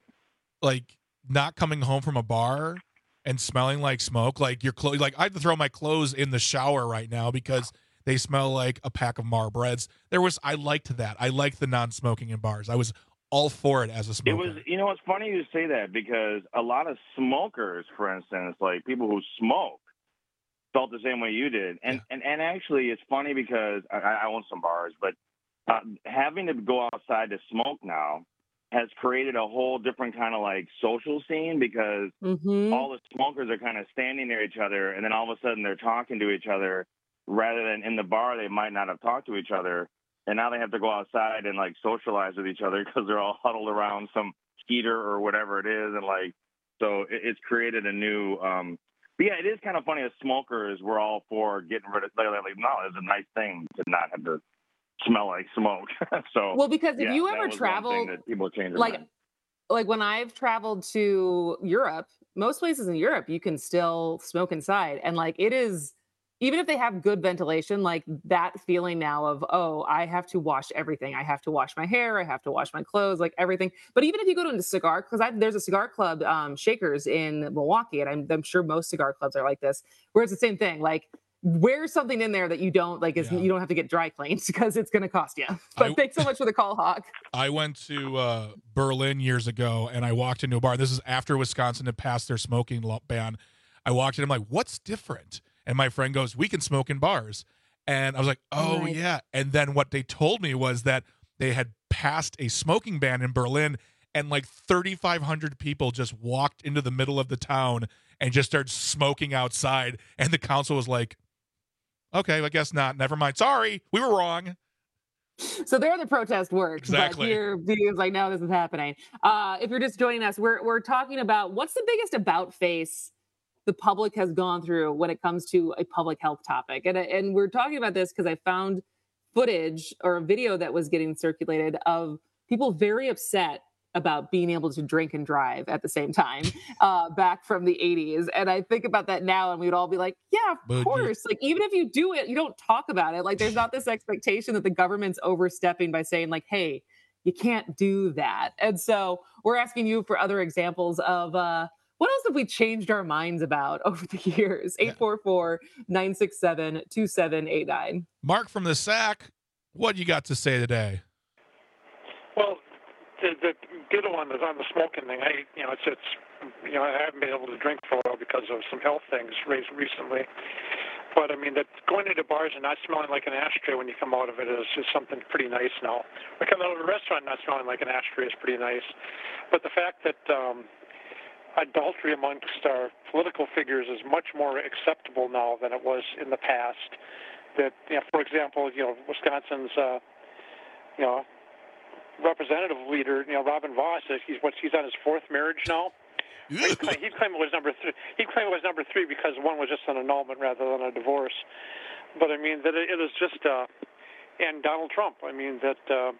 like not coming home from a bar and smelling like smoke, like your clothes. Like I have to throw my clothes in the shower right now because they smell like a pack of Marbreds. I liked that. I liked the non-smoking in bars. I was all for it as a smoker. It was, you know, it's funny you say that because a lot of smokers, for instance, like people who smoke, felt the same way you did. And actually, it's funny because I own some bars, but having to go outside to smoke now has created a whole different kind of like social scene because all the smokers are kind of standing near each other, and then all of a sudden they're talking to each other. Rather than in the bar, they might not have talked to each other. And now they have to go outside and like socialize with each other because they're all huddled around some heater or whatever it is. And like, so it's created a new, but yeah, it is kind of funny as smokers, we're all for getting rid of, like, no, it's a nice thing to not have to smell like smoke. So, well, because if you ever travel, people change like when I've traveled to Europe, most places in Europe, you can still smoke inside. And like, it is, even if they have good ventilation, like that feeling now of, oh, I have to wash everything. I have to wash my hair. I have to wash my clothes, like everything. But even if you go to a cigar, because there's a cigar club, Shakers in Milwaukee, and I'm sure most cigar clubs are like this, where it's the same thing. Like, wear something in there that you don't like, you don't have to get dry cleaned because it's going to cost you. But thanks so much for the call, Hawk. I went to Berlin years ago, and I walked into a bar. This is after Wisconsin had passed their smoking ban. I walked in, I'm like, what's different? And my friend goes, we can smoke in bars. And I was like, oh, yeah. And then what they told me was that they had passed a smoking ban in Berlin, and like 3,500 people just walked into the middle of the town and just started smoking outside. And the council was like, okay, I guess not. Never mind. Sorry, we were wrong. So there the protest works. Exactly. But here, video's like, no, this is happening. If you're just joining us, we're talking about what's the biggest about face the public has gone through when it comes to a public health topic. And we're talking about this because I found footage or a video that was getting circulated of people very upset about being able to drink and drive at the same time back from the 80s. And I think about that now, and we'd all be like, yeah, of course. Like, even if you do it, you don't talk about it. Like, there's not this expectation that the government's overstepping by saying like, hey, you can't do that. And so we're asking you for other examples of what else have we changed our minds about over the years? 844-967-2789. Mark from the SAC, what you got to say today? Well, the good one is on the smoking thing. I haven't been able to drink for a while because of some health things raised recently. But I mean, that going into bars and not smelling like an ashtray when you come out of it is something pretty nice now. Or coming out of a restaurant not smelling like an ashtray is pretty nice. But the fact that adultery amongst our political figures is much more acceptable now than it was in the past. That, for example, Wisconsin's, representative leader, Robin Vos, he's on his fourth marriage now. He'd claim it was number 3. He'd claim it was number 3 because one was just an annulment rather than a divorce. But I mean that it is just, and Donald Trump. I mean that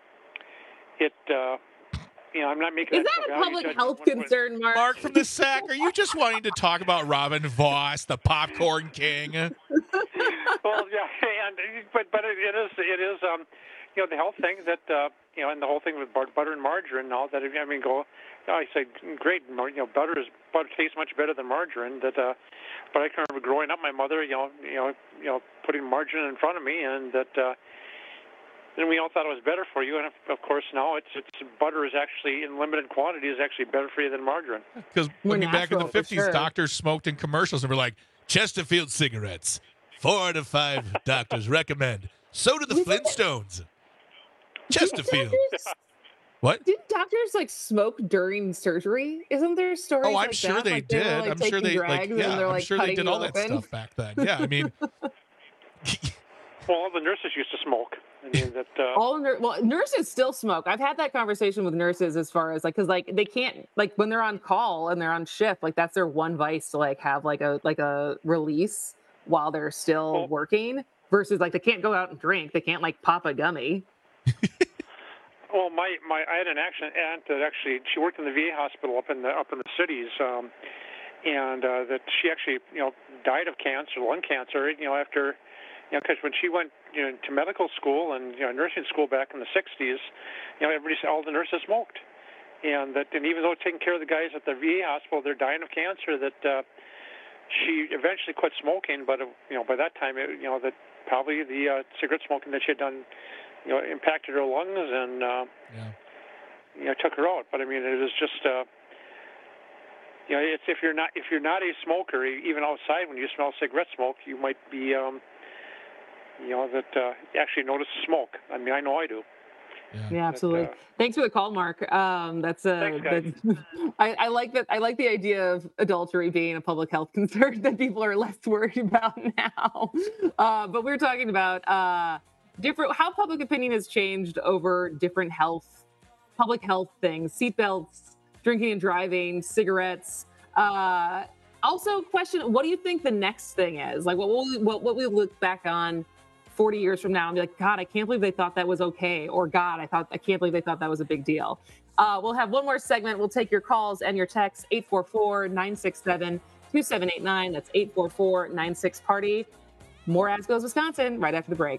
I'm not making. Is that a public health concern, Mark? Mark from the Sack, are you just wanting to talk about Robin Vos, the popcorn king? Well, yeah, but it is the health thing that and the whole thing with butter and margarine and all that. I mean, I say great, butter tastes much better than margarine. But I can remember growing up, my mother, putting margarine in front of me, and that. And we all thought it was better for you, and of course now it's butter is actually in limited quantity is actually better for you than margarine. Because back in the 50s, doctors smoked in commercials and were like, Chesterfield cigarettes, 4 out of 5 doctors recommend. So do the Flintstones. Chesterfield. What? Did doctors smoke during surgery? Isn't there stories? Oh, I'm sure they did. I'm sure they I'm sure they did all that stuff back then. Yeah, I mean. Well, all the nurses used to smoke. I mean that. Nurses still smoke. I've had that conversation with nurses as far as because they can't when they're on call and they're on shift, that's their one vice to have a release while they're still working versus they can't go out and drink. They can't pop a gummy. Well, I had an aunt that actually she worked in the VA hospital up in the cities, and that she actually died of cancer, lung cancer, after. Because when she went to medical school and nursing school back in the 60s, all the nurses smoked, and even though taking care of the guys at the VA hospital, they're dying of cancer. That she eventually quit smoking, but by that time, that probably the cigarette smoking that she had done, impacted her lungs and took her out. But I mean, it was just. It's if you're not a smoker, even outside when you smell cigarette smoke, you might be. That actually notice smoke. I mean, I know I do. Yeah, absolutely. Thanks for the call, Mark. Thanks, I like that. I like the idea of adultery being a public health concern that people are less worried about now. But we're talking about how public opinion has changed over different public health things: seatbelts, drinking and driving, cigarettes. Also, question: what do you think the next thing is? What we look back on 40 years from now and be like, God, I can't believe they thought that was okay. Or God, I can't believe they thought that was a big deal. We'll have one more segment. We'll take your calls and your texts, 844-967-2789. That's 844-96-PARTY. More As Goes Wisconsin right after the break.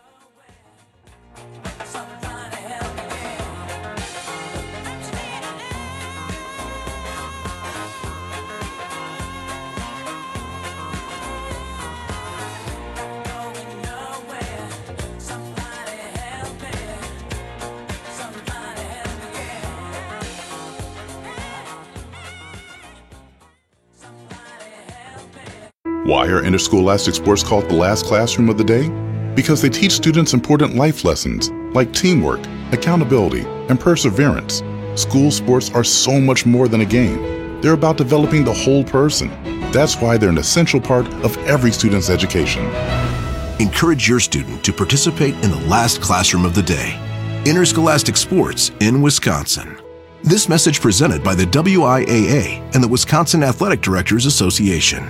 Why are interscholastic sports called the last classroom of the day? Because they teach students important life lessons like teamwork, accountability, and perseverance. School sports are so much more than a game. They're about developing the whole person. That's why they're an essential part of every student's education. Encourage your student to participate in the last classroom of the day. Interscholastic sports in Wisconsin. This message presented by the WIAA and the Wisconsin Athletic Directors Association.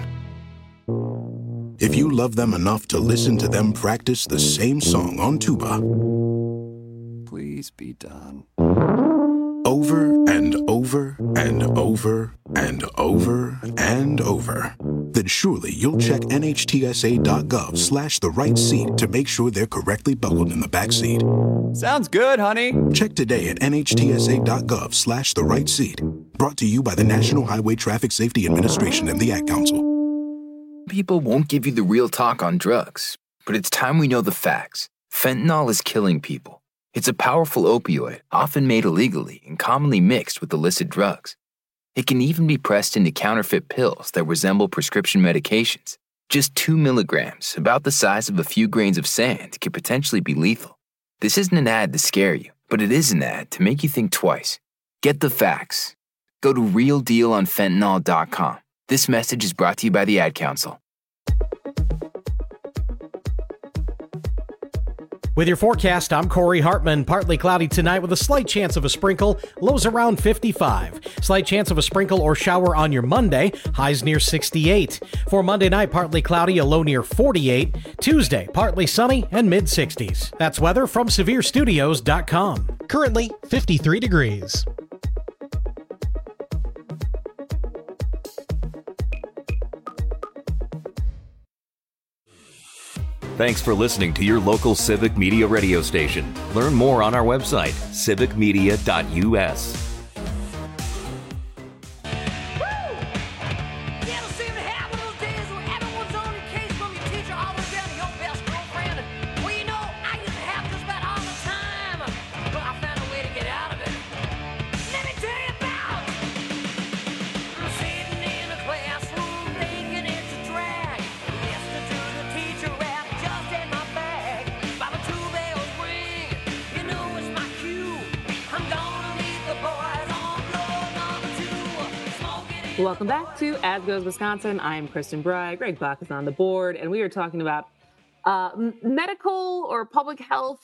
If you love them enough to listen to them practice the same song on tuba, please be done. Over and over and over and over and over, then surely you'll check NHTSA.gov/the right seat to make sure they're correctly buckled in the back seat. Sounds good, honey. Check today at NHTSA.gov/the right seat. Brought to you by the National Highway Traffic Safety Administration and the Ad Council. People won't give you the real talk on drugs, but it's time we know the facts. Fentanyl is killing people. It's a powerful opioid, often made illegally and commonly mixed with illicit drugs. It can even be pressed into counterfeit pills that resemble prescription medications. Just 2 milligrams, about the size of a few grains of sand, could potentially be lethal. This isn't an ad to scare you, but it is an ad to make you think twice. Get the facts. Go to realdealonfentanyl.com. This message is brought to you by the Ad Council. With your forecast, I'm Corey Hartman. Partly cloudy tonight with a slight chance of a sprinkle. Lows around 55. Slight chance of a sprinkle or shower on your Monday. Highs near 68. For Monday night, partly cloudy, a low near 48. Tuesday, partly sunny and mid-60s. That's weather from SevereStudios.com. Currently 53 degrees. Thanks for listening to your local Civic Media radio station. Learn more on our website, civicmedia.us. Welcome back to As Goes Wisconsin. I'm Kristen Bry. Greg Bach is on the board, and we are talking about medical or public health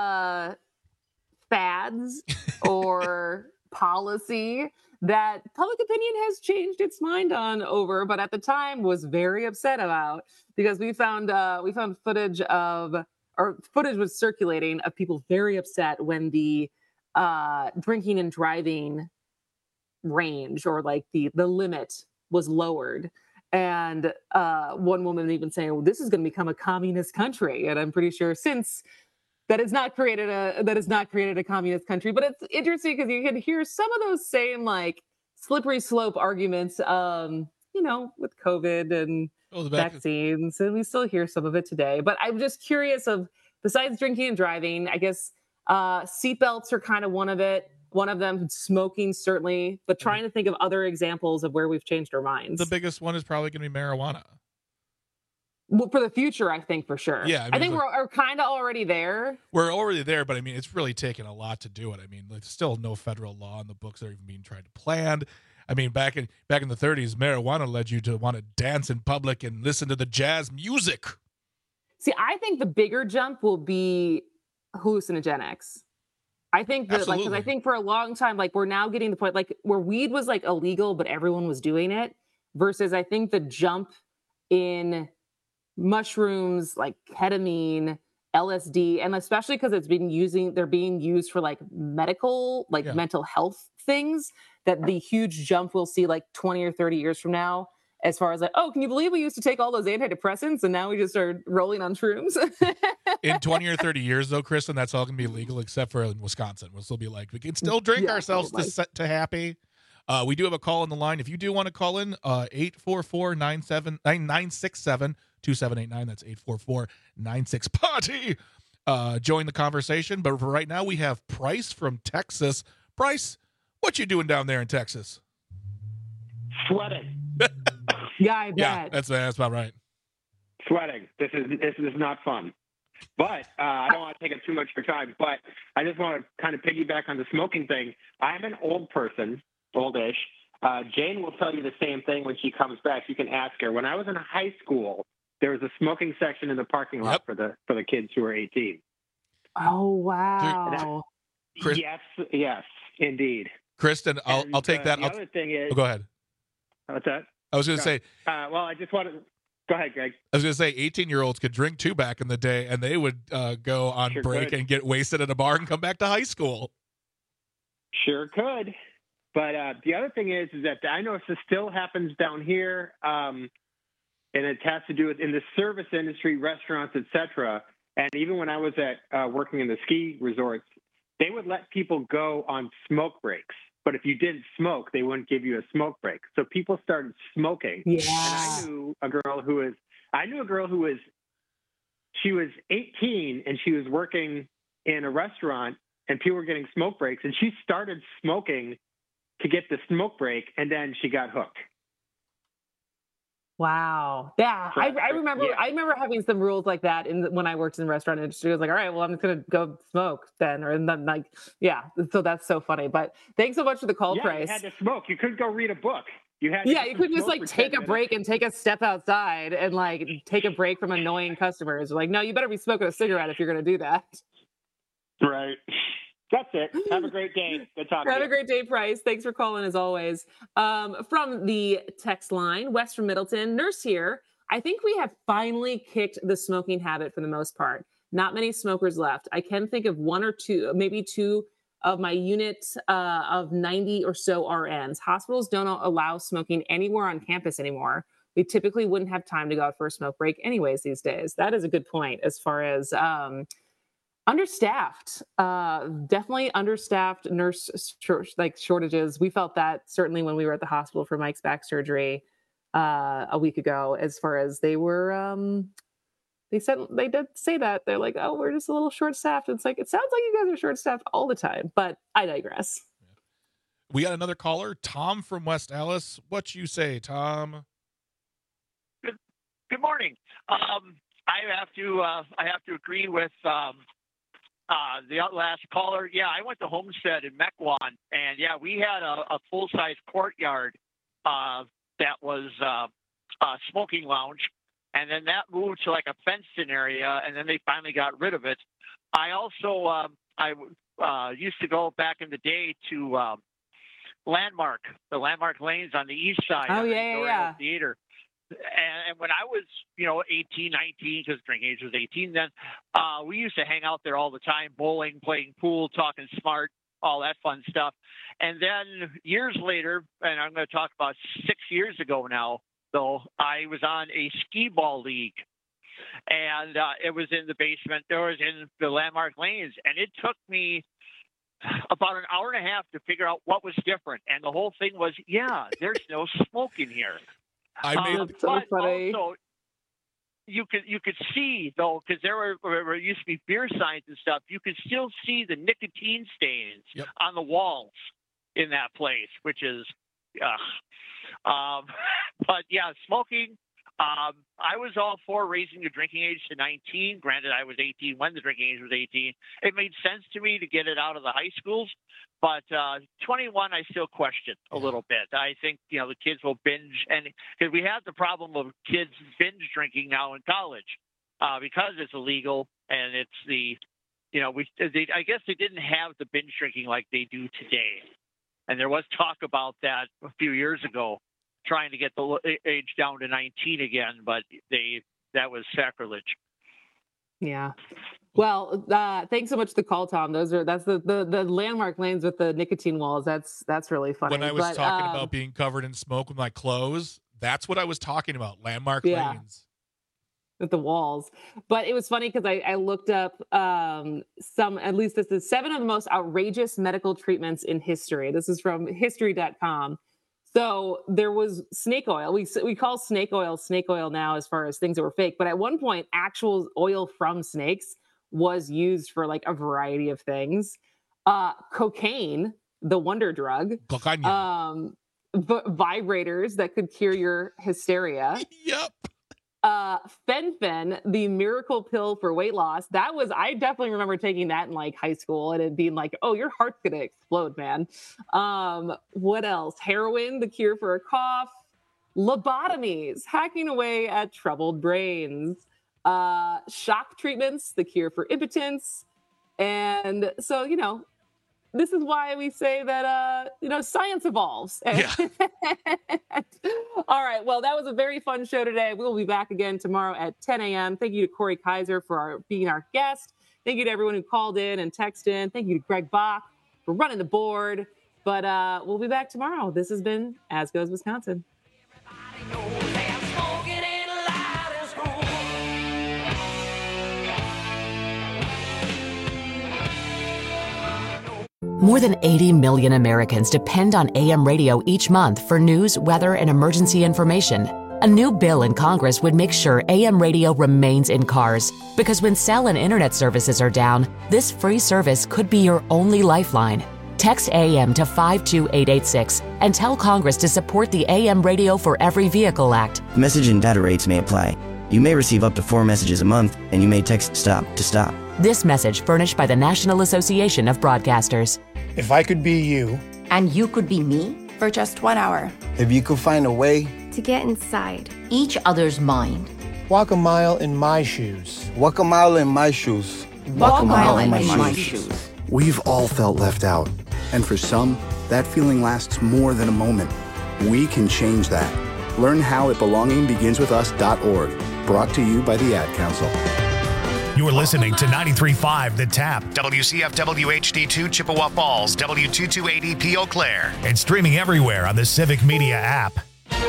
fads or policy that public opinion has changed its mind on over, but at the time was very upset about, because we found footage was circulating of people very upset when the drinking and driving range, or like the limit, was lowered, and one woman even saying, well, this is going to become a communist country. And I'm pretty sure since that has not created a communist country. But it's interesting because you can hear some of those same like slippery slope arguments with COVID and vaccines, and we still hear some of it today. But I'm just curious of, besides drinking and driving, I guess seatbelts are kind of one of them, smoking certainly, but trying to think of other examples of where we've changed our minds. The biggest one is probably going to be marijuana. Well, for the future, I think for sure. Yeah, I think we're kind of already there. We're already there, but I mean, it's really taken a lot to do it. I mean, there's still no federal law in the books that are even being tried to plan. I mean, back in the 30s, marijuana led you to want to dance in public and listen to the jazz music. See, I think the bigger jump will be hallucinogenics. I think that, because I think for a long time, like, we're now getting the point, like, where weed was like illegal, but everyone was doing it, versus I think the jump in mushrooms like ketamine, LSD, and especially because they're being used for like medical, like mental health things, that the huge jump we'll see like 20 or 30 years from now, as far as like, oh, can you believe we used to take all those antidepressants and now we just are rolling on shrooms? In 20 or 30 years, though, Kristen, that's all going to be legal except for in Wisconsin. We'll still be like, we can still drink ourselves to happy. We do have a call on the line. If you do want to call in, 844-967-2789. That's 844-96-PARTY. Join the conversation. But for right now, we have Bryce from Texas. Bryce, what you doing down there in Texas? Sweating. Yeah, I bet. Yeah, that's about right. Sweating. This is not fun. But I don't want to take up too much of your time, but I just want to kind of piggyback on the smoking thing. I'm an old person, oldish. Jane will tell you the same thing when she comes back. You can ask her. When I was in high school, there was a smoking section in the parking lot for the kids who were 18. Oh, wow. Yes, indeed. Kristen, I'll take that. The other thing is... go ahead. What's that? I was going to say... well, I just wanted... Go ahead, Greg. I was going to say 18-year-olds could drink too back in the day, and they would go on break and get wasted at a bar and come back to high school. Sure could. But the other thing is that I know this still happens down here, and it has to do with in the service industry, restaurants, etc. And even when I was at working in the ski resorts, they would let people go on smoke breaks. But if you didn't smoke, they wouldn't give you a smoke break. So people started smoking. Yeah. And I knew a girl who was 18 and she was working in a restaurant and people were getting smoke breaks, and she started smoking to get the smoke break, and then she got hooked. Wow. Yeah. So, I remember yeah. I remember having some rules like that when I worked in the restaurant industry. I was like, all right, well, I'm just going to go smoke then. And then like, yeah. So that's so funny. But thanks so much for the call, Price. You had to smoke. You couldn't go read a book. You couldn't just like take a break and take a step outside and like take a break from annoying customers. Like, no, you better be smoking a cigarette if you're going to do that. Right. That's it. Have a great day. Good talking to you. Have a great day, Price. Thanks for calling as always. From the text line, West from Middleton, nurse here. I think we have finally kicked the smoking habit for the most part. Not many smokers left. I can think of one or two, maybe two of my unit of 90 or so RNs. Hospitals don't allow smoking anywhere on campus anymore. We typically wouldn't have time to go out for a smoke break anyways these days. That is a good point as far as understaffed, definitely understaffed nurse shortages. We felt that certainly when we were at the hospital for Mike's back surgery a week ago, as far as they were, they did say that they're like, oh, we're just a little short staffed. It's like, it sounds like you guys are short staffed all the time, but I digress. We got another caller, Tom from West Allis. What you say, Tom? Good morning. I have to agree with the last caller. Yeah, I went to Homestead in Mequon, and yeah, we had a full-size courtyard that was a smoking lounge, and then that moved to like a fenced-in area, and then they finally got rid of it. I also used to go back in the day to the Landmark Lanes on the east side. Oh, yeah. Theater. And when I was, 18, 19, because drinking age was 18 then, we used to hang out there all the time, bowling, playing pool, talking smart, all that fun stuff. And then years later, and I'm going to talk about 6 years ago now, though, I was on a skee ball league. And it was in the basement. It was in the Landmark Lanes. And it took me about an hour and a half to figure out what was different. And the whole thing was, there's no smoke in here. That's so funny. Also, you could see though, because there used to be beer signs and stuff. You could still see the nicotine stains on the walls in that place, which is, but yeah, smoking. I was all for raising the drinking age to 19. Granted, I was 18 when the drinking age was 18. It made sense to me to get it out of the high schools. But 21, I still question a little bit. I think, the kids will binge. And because we have the problem of kids binge drinking now in college because it's illegal. And it's I guess they didn't have the binge drinking like they do today. And there was talk about that a few years ago, trying to get the age down to 19 again, but that was sacrilege. Yeah. Well, thanks so much for the call, Tom. That's the Landmark Lanes with the nicotine walls. That's really funny. When I was talking about being covered in smoke with my clothes, that's what I was talking about. Landmark Lanes. With the walls. But it was funny because I looked up at least this is 7 of the most outrageous medical treatments in history. This is from history.com. So there was snake oil. We call snake oil now as far as things that were fake. But at one point, actual oil from snakes was used for like a variety of things. Cocaine, the wonder drug. Vibrators that could cure your hysteria. Yep. Fen-Phen, the miracle pill for weight loss. I definitely remember taking that in like high school and it being like, oh, your heart's going to explode, man. What else? Heroin, the cure for a cough. Lobotomies, hacking away at troubled brains. Shock treatments, the cure for impotence. And so, this is why we say that, science evolves. Yeah. All right. Well, that was a very fun show today. We'll be back again tomorrow at 10 a.m. Thank you to Corey Kaiser for being our guest. Thank you to everyone who called in and texted in. Thank you to Greg Bach for running the board. But we'll be back tomorrow. This has been As Goes Wisconsin. More than 80 million Americans depend on AM radio each month for news, weather, and emergency information. A new bill in Congress would make sure AM radio remains in cars, because when cell and internet services are down, this free service could be your only lifeline. Text AM to 52886 and tell Congress to support the AM Radio for Every Vehicle Act. Message and data rates may apply. You may receive up to 4 messages a month, and you may text STOP to stop. This message furnished by the National Association of Broadcasters. If I could be you. And you could be me? For just 1 hour. If you could find a way to get inside each other's mind. Walk a mile in my shoes. Walk a mile in my shoes. Walk a mile in my shoes. We've all felt left out. And for some, that feeling lasts more than a moment. We can change that. Learn how at belongingbeginswithus.org. Brought to you by the Ad Council. You're listening to 93.5 The Tap, WCFW HD2 Chippewa Falls, W228EP Eau Claire, and streaming everywhere on the Civic Media app.